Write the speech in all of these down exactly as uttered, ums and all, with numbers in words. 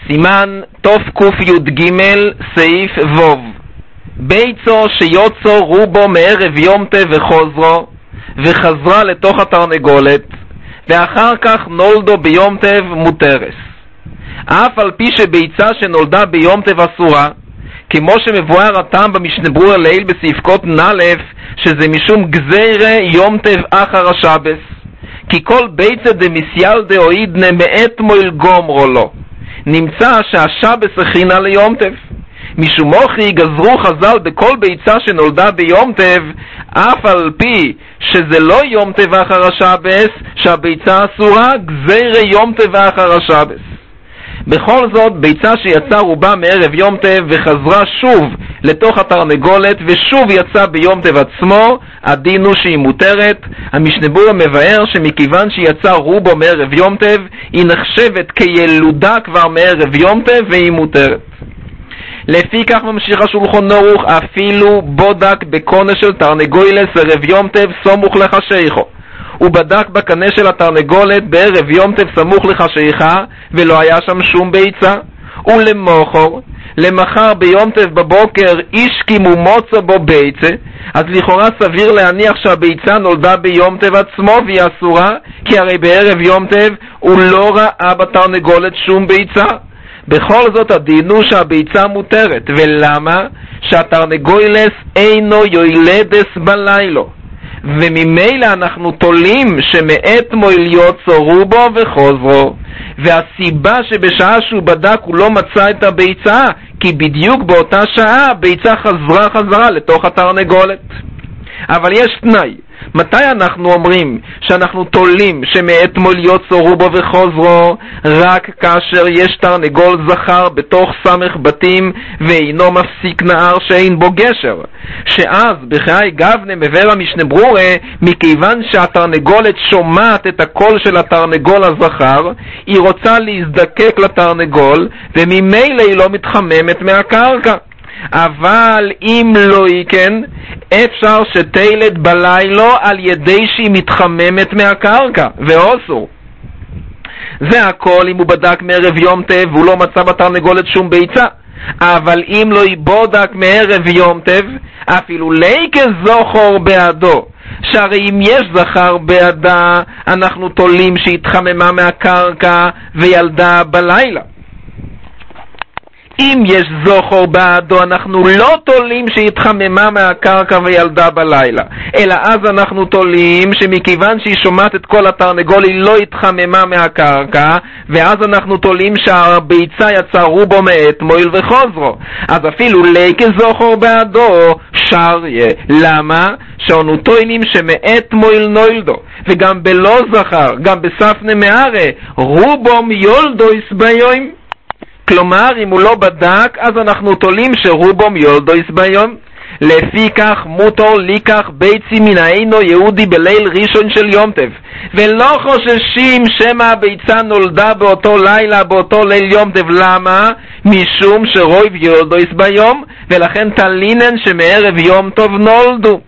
סימן תוף קוף יוד גימל סעיף ווב. ביצו שיוצו רובו מערב יום טב וחוזרו וחזרה לתוך התרנגולת ואחר כך נולדו ביום טב מותרס. אף על פי שביצה שנולדה ביום טב אסורה, כמו שמבואר הטעם במשנה ברורה לעיל בסעיף קוטן א', שזה משום גזירה יום טב אחר השבס, כי כל ביצה דמסייל דאוידנה מאת מויל גומרו לו, נמצא שהשבס הכינה ליום טב. משום מוכי גזרו חז"ל בכל ביצה שנולדה ביום טב, אף על פי שזה לא יום טב אחר השבס, שהביצה אסורה, גזירה יום טב אחר השבס. בכל זאת, ביצה שיצא רובה מערב יום טב וחזרה שוב לתוך התרנגולת ושוב יצא ביום טב עצמו, הדין הוא שהיא מותרת. המשנה ברורה מבאר שמכיוון שיצא רובו מערב יום טב, היא נחשבת כילודה כבר מערב יום טב והיא מותרת. לפי כך ממשיך השולחן ערוך, אפילו בודק בקונה של תרנגולת ערב יום טב סמוך לחשיכו. הוא בדק בקנה של התרנגולת בערב יום טב סמוך לחשיכה ולא היה שם שום ביצה. ולמוחר, למחר ביום טב בבוקר אישקים ומוצא בו ביצה, אז לכאורה סביר להניח שהביצה נולדה ביום טב עצמו והיא אסורה, כי הרי בערב יום טב הוא לא ראה בתרנגולת שום ביצה. בכל זאת הדין הוא שהביצה מותרת. ולמה? שהתרנגולת אינו יולדס בלילו, וממילא אנחנו תולים שמעת מויל יוצא רובו וחוזרו, והסיבה שבשעה שהוא בדק הוא לא מצא את הביצה, כי בדיוק באותה שעה הביצה חזרה חזרה לתוך התרנגולת. אבל יש תנאי, מתי אנחנו אומרים שאנחנו תולים שמעת מויל יוצא רובו וחוזרו? רק כאשר יש תרנגול זכר בתוך סמך בתים ואינו מפסיק נער שאין בו גשר, שאז בחיי גבנה מבאר המשנה ברורה, מכיוון שהתרנגולת שומעת את הקול של התרנגול הזכר, היא רוצה להזדקק לתרנגול וממילא היא לא מתחממת מהקרקע. אבל אם לא כן, אפשר שתלד בלילו על ידי שהיא מתחממת מהקרקע, ואוסור. זה הכל אם הוא בדק מערב יום טב והוא לא מצא בתרנגולת שום ביצה. אבל אם לא יבודק מערב יום טב, אפילו ליקה זוכר בעדו, שהרי אם יש זכר בעדה, אנחנו תולים שהתחממה מהקרקע וילדה בלילה. אם יש זוכר בעדו, אנחנו לא תולים שהתחממה מהקרקע וילדה בלילה, אלא אז אנחנו תולים שמכיוון שהיא שומעת את כל התרנגול היא לא התחממה מהקרקע, ואז אנחנו תולים שהביצה יצא רובו מעת מויל וחוזרו. אז אפילו ליקה זוכר בעדו שריה. למה? שאנו טוענים שמעת מויל נולדו, וגם בלא זכר, גם בספנה מערה, רובו מיולדו יסביום. כלומר, אם הוא לא בדק, אז אנחנו תולים שרובו מיולדו יסביום. לפי כך מותר ליקח ביצי מן העינו יהודי בליל ראשון של יום טב, ולא חוששים שמה הביצה נולדה באותו לילה, באותו ליל יום טב. למה? משום שרויב יולדו יסביום, ולכן תלינן שמערב יום טוב נולדו.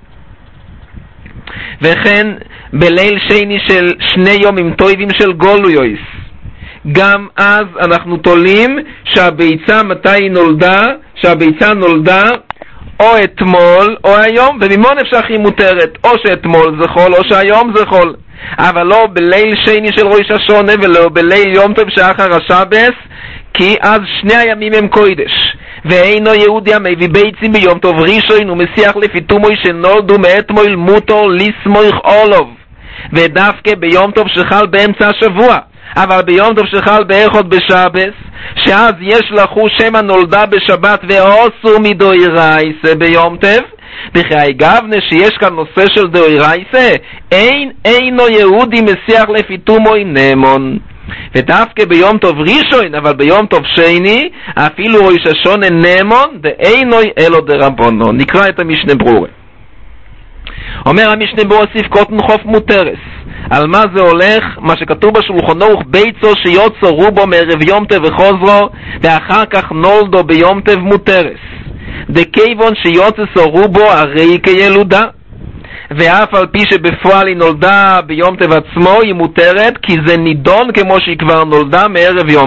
וכן בליל שני של שני יומים טובים של גולויוס, גם אז אנחנו תולים שהביצה מתי נולדה, שהביצה נולדה או אתמול או היום, וממון אפשר היא מותרת, או שאתמול זה חול או שהיום זה חול, אבל לא בליל שני של ראש השונה ולא בליל יום טוב שאחר השבס, כי אז שני הימים הם קודש. ואינו יהודי המביא ביצים ביום טוב ראשון ומסיח לפי תומוי שנולדו מאתמול מותר לסמוך עולוב, ודווקא ביום טוב שחל באמצע השבוע. אבל ביום טוב שחל באחד בשבס, שאז יש לחו שמה נולדה בשבת ואוסור מדוירייסה ביום טב, בחיי גבנה שיש כאן נושא של דוירייסה, אין אינו יהודי מסיח לפי תומוי נמון. ודווקא ביום טוב ראשון, אבל ביום טוב שני, אפילו ראש השונה נמון, דאינוי אלו דרבונו. נקרא את המשנה ברורה. אומר המשנה ברורה סעיף קוטן חוף מותרס. על מה זה הולך? מה שכתוב בשולחן ערוך, ביצו שיוצא רובו מערב יום טב וחוזרו, ואחר כך נולדו ביום טב מותרס. דכיוון שיוצא רובו הרי כילודה. ואף על פי שבפועל היא נולדה ביום טב עצמו, היא מותרת, כי זה נידון כמו שהיא כבר נולדה מערב יום טב.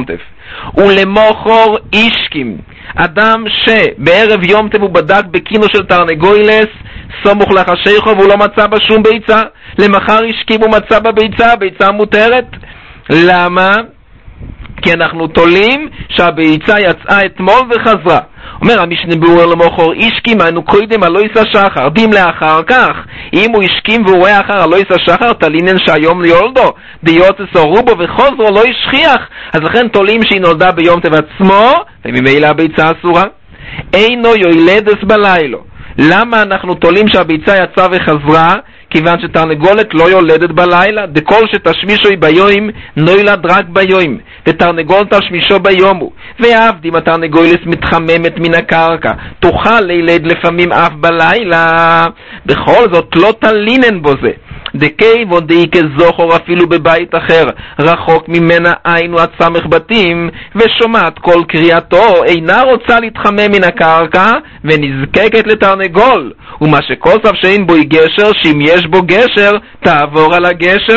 ולמוחור אישקים, אדם שבערב יום טוב הוא בדק בקינו של תרנגולס סמוך לחשיכו והוא לא מצא בה שום ביצה, למחר השכים הוא מצא בה ביצה, ביצה מותרת. למה? כי אנחנו תולים שהביצה יצאה אתמול וחזרה. אומר המשנה ברורה למוחור אישקים, היינו קודם הלא יסע שחר, דים לאחר כך, אם הוא השכים והוא רואה אחר הלא יסע שחר, תלינן שהיום ליולדו, דיוצס או רובו וחוזרו לא ישכיח, אז לכן תולים שהיא נולדה ביום טוב עצמו, וממילא הביצה אסורה. אינו יולדס בלילו. למה אנחנו תולים שהביצה יצאה וחזרה? כיוון שתרנגולת לא יולדת בלילה, דכל שתשמישו ביום נולד רק ביום, ותרנגול תשמישו ביום הוא. ועבד אם התרנגולת מתחממת מן הקרקע, תוכל לילד לפעמים אף בלילה, בכל זאת לא תלינן בו זה. דקי ודאי כזוכר אפילו בבית אחר, רחוק ממנה עין ועצמך בתים, ושומעת כל קריאתו, אינה רוצה להתחמם מן הקרקע, ונזקקת לתרנגול. ומה שכוסף שאין בו גשר, שאם יש בו גשר, תעבור על הגשר.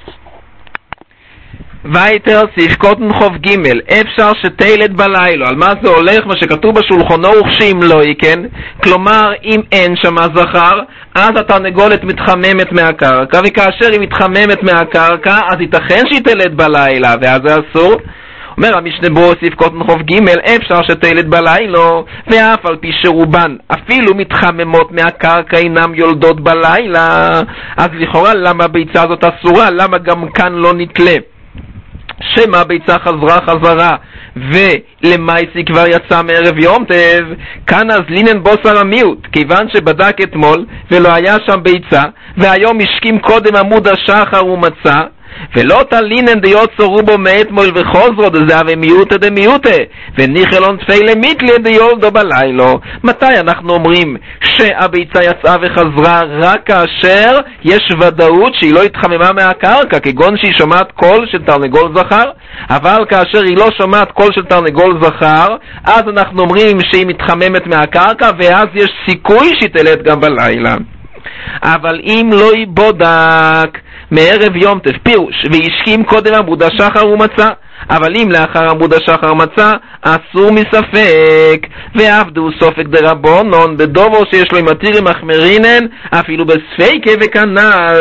ויתר סעיף קוטן חוב ג' אפשר שתלד בלילה. על מה זה הולך? מה שכתוב בשולחנו וכשאם לא כן, כלומר אם אין שם זכר, אז התרנגולת מתחממת מהקרקע, וכאשר היא מתחממת מהקרקע אז ייתכן שהיא תלד בלילה, ואז זה אסור. אומר המשנה ברורה סעיף קוטן חוב ג' אפשר שתלד בלילה, ואף על פי שרובן אפילו מתחממות מהקרקע אינם יולדות בלילה, אז לכאורה למה הביצה הזאת אסורה? למה גם כאן לא נתלה? שמה הביצה חזרה חזרה ולמייסי כבר יצא מערב יום טב, כאן אז לינן בוסר המיעוט, כיוון שבדק אתמול ולא היה שם ביצה, והיום השכים קודם עמוד השחר ומצא, ולא תלינן דיוצו רובו מאתמול וחוזרו דזה ומיעוטה דמיעוטה, וניחלון תפילה מיתלי דיולדו בלילו. מתי אנחנו אומרים שהביצה יצאה וחזרה? רק כאשר יש ודאות שהיא לא התחממה מהקרקע, כגון שהיא שומעת קול של תרנגול זכר. אבל כאשר היא לא שומעת קול של תרנגול זכר, אז אנחנו אומרים שהיא מתחממת מהקרקע, ואז יש סיכוי שהיא תלד גם בלילה. אבל אם לא יבודק מערב יום טף פירוש וישכים קודם עמוד השחר ומצא, אבל אם לאחר עמוד השחר מצא אסור מספק, ועבדו סופק דרבונון בדובו שיש לו עם מתירים מחמרינן אפילו בספיקה וכנל.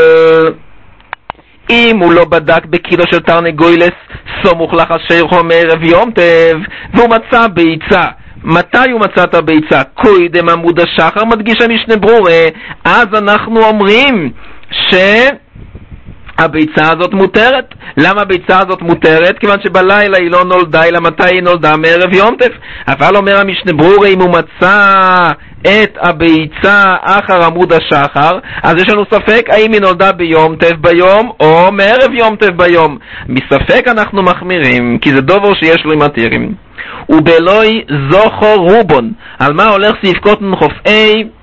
אם הוא לא בדק בקילו של תרנגולס סמוך לחשיכו מערב יום טף והוא מצא ביצה, מתי הוא מצא את הביצה? קודם עמוד השחר, מדגיש המשנה ברורה, אז אנחנו אומרים שהביצה הזאת מותרת. למה הביצה הזאת מותרת? כיוון שבלילה היא לא נולדה, אלא מתי היא נולדה? מערב יום טף. אבל אומר המשנה ברורה, אם הוא מצא את הביצה אחר עמוד השחר, אז יש לנו ספק האם היא נולדה ביום טף ביום או מערב יום טף ביום. מספק אנחנו מחמירים, כי זה דובר שיש לו מתירים. ובלוי זוכר רובון. על מה הולך סעיף קוטן חוף A?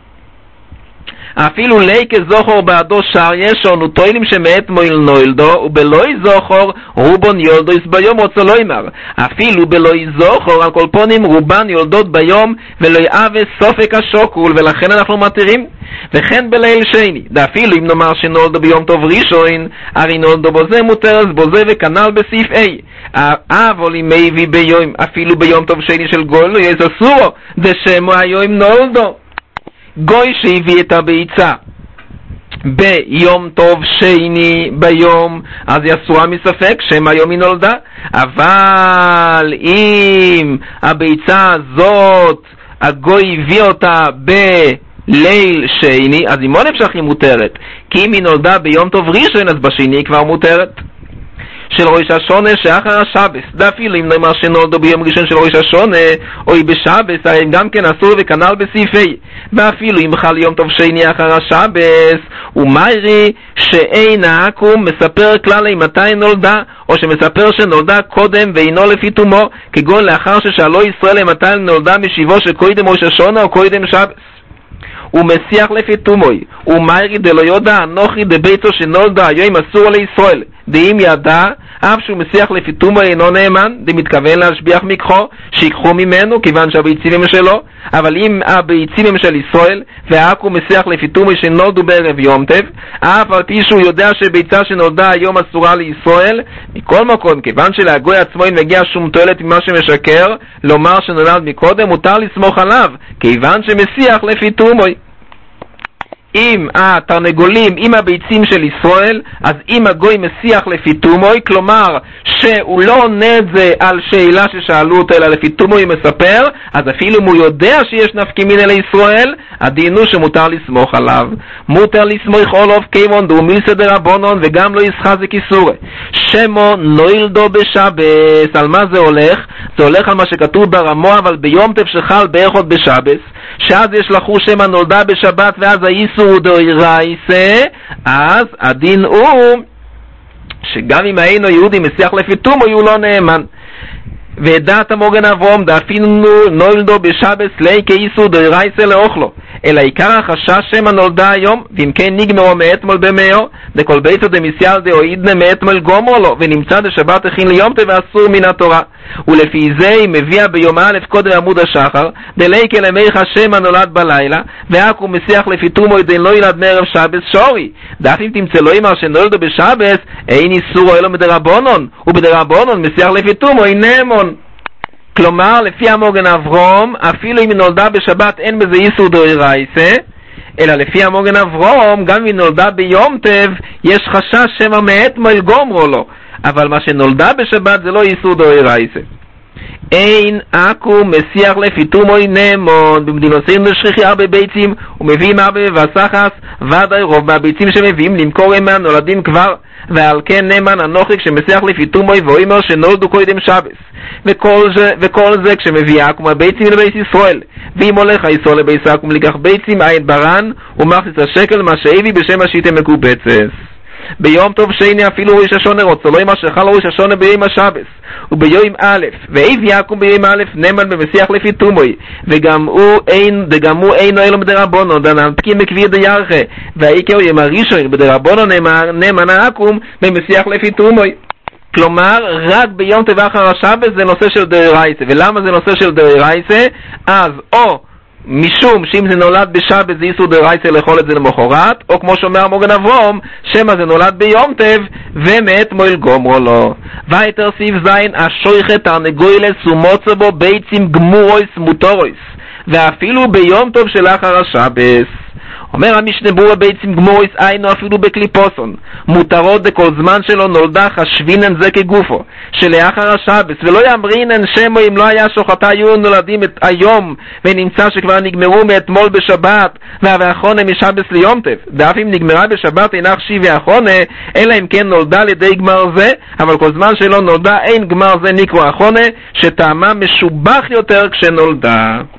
אפילו לי כזוכר בעדו שר ישון וטוילים שמעת מויל נוילדו, ובלוי זוכר רובון יולדו יש ביום רוצה לא אמר. אפילו בלוי זוכר על כל פונים רובן יולדות ביום ולא יאווה סופק השוקול, ולכן אנחנו מתירים. וכן בליל שני, ואפילו אם נאמר שנולדו ביום טוב ראשון, הרי נולדו בזה מותר אז בזה, וכנל בסעיף A. אבל אם מביא ביום, אפילו ביום טוב שני של גוי לא יש אסורו, דשמו היום נולדו. גוי שהביא את הביצה ביום טוב שני ביום, אז היא אסורה מספק שם היום היא נולדה. אבל אם הביצה הזאת הגוי הביא אותה בליל שני, אז היא לא נמשך היא מותרת, כי אם היא נולדה ביום טוב ראשון אז בשני כבר מותרת. של ראש השונה שאחר השבס, ואפילו אם נאמר שנולדו ביום ראשון של ראש השונה או בשבס, הרי גם כן אסור וכנל בסעיפי. ואפילו אם חל יום טוב שני אחר השבס, ומיירי שאין העקום מספר כלל מתי נולדה, או שמספר שנולדה קודם ואינו לפי תומו, כגון לאחר ששאלו ישראל מתי נולדה משיבו שקודם ראש השונה או קודם שבס. ומסיח לפי תומוי, ומיירי דלא יודע אנוכי דביתו שנולדה היום אסור לישראל, דאם ידע, אף שהוא מסיח לפי תומו אינו נאמן, דמתכוון להשביח מקחו, שיקחו ממנו, כיוון שהביצים הם שלו, אבל אם הביצים הם של ישראל, והעכו מסיח לפי תומו שנולדו בערב יום טב, אף על פי שהוא יודע שביצה שנולדה היום אסורה לישראל, מכל מקום, כיוון שלהגוי עצמו אין מגיע שום תועלת ממה שמשקר, לומר שנולד מקודם, מותר לסמוך עליו, כיוון שמסיח לפי תומו. אם התרנגולים, אם הביצים של ישראל, אז אם הגוי מסיח לפי תומוי, כלומר שהוא לא עונה את זה על שאלה ששאלו אותו, אלא לפי תומוי מספר, אז אפילו אם הוא יודע שיש נפקימין אל ישראל, הדין הוא שמותר לסמוך עליו. מותר לסמוך עולוב כיוון דו מילסא דרבנן, וגם לא יסחזק איסורי. שמו נוילדו בשבס. על מה זה הולך? זה הולך על מה שכתוב ברמו, אבל ביום טף שחל באחד בשבס, שאז יש לחו שמה נולדה בשבת, ואז האיסור דאורייתא, אז הדין הוא שגם אם היינו יהודי מסיח לפי תומוי הוא לא נאמן. ודעת המוגן אברום דאפינו נולדו בשבס לי כאיסור דאורייתא לאוכלו, אלא עיקר החשש שמה נולדה היום, ואם כן נגמרו מאתמול במאו, דכל ביתו דמסייל דאוידנה מאתמול גומרו לו, ונמצא דשבת הכין ליום טב ואסור מן התורה. ולפי זה היא מביאה ביום א' קודם עמוד השחר, דליקה למיך שמה נולד בלילה, והכו מסיח לפי תומוי דין לא ילד מערב שבס שורי. דף אם תמצא לו אמר שנולדו בשבס, אין איסור או אלו מדרבנן, ובדרבנן מסיח לפי תומוי נאמון. כלומר, לפי המוגן אברום, אפילו אם היא נולדה בשבת אין בזה איסור דאורייתא, אלא לפי המוגן אברום, גם אם היא נולדה ביום טב, יש חשש שמא מאתמול גומרו לו, אבל מה שנולדה בשבת זה לא איסור דאורייתא. אין עכו מסיח לפי תומוי נאמון. במדינותינו שכיחי הרבה ביצים ומביאים הרבה וסחס, ודאי רוב מהביצים שמביאים למכור הם נולדים כבר, ועל כן נאמן הנוכריק שמסיח לפי תומוי ואומר שנולדו קודם שבס. וכל זה, וכל זה כשמביא עכו מהביצים לבית ישראל, ואם הולך הישראל לבית עכו לקח ביצים עין ברן ומכניס השקל מה שהביא בשם השיטה מקובצס. ביום טוב שני אפילו ראש השונה רוצה, לא אמר שחל ראש השונה ביום השבס, וביום א' ואיב יעקום ביום א' נאמן במסיח לפי תומוי, וגם הוא אין, וגם הוא אינו אלו מדרבנו, דנתקים בקביר דיירחה, והעיקר יום הראשון בדרבנו נאמן העקום במסיח לפי תומוי. כלומר, רק ביום טוב אחר השבס זה נושא של דאורייתא. ולמה זה נושא של דאורייתא? אז או משום שאם זה נולד בשבת זה איסור דאורייתא לאכול את זה למחרת, או כמו שאומר המוגן אברום, שמא זה נולד ביום טב ומאתמול גומרו לו. ויתר סעיף זין, השויכת תרנגולת סומוצו בו ביצים גמורויס מוטורויס, ואפילו ביום טוב של אחר השבס. אומר המשנה ברורה ביצים גמוריס היינו אפילו בקליפוסון, מותרות דכל זמן שלו נולדה חשבינן זה כגופו, שלאחר השבס, ולא יאמרינן שמו אם לא היה שוחטה היו נולדים את היום, ונמצא שכבר נגמרו מאתמול בשבת, והאחרונה משבס ליום טף, ואף אם נגמרה בשבת אינה חשיב והאחרונה, אלא אם כן נולדה לידי גמר זה, אבל כל זמן שלו נולדה אין גמר זה נקרא האחרונה, שטעמה משובח יותר כשנולדה.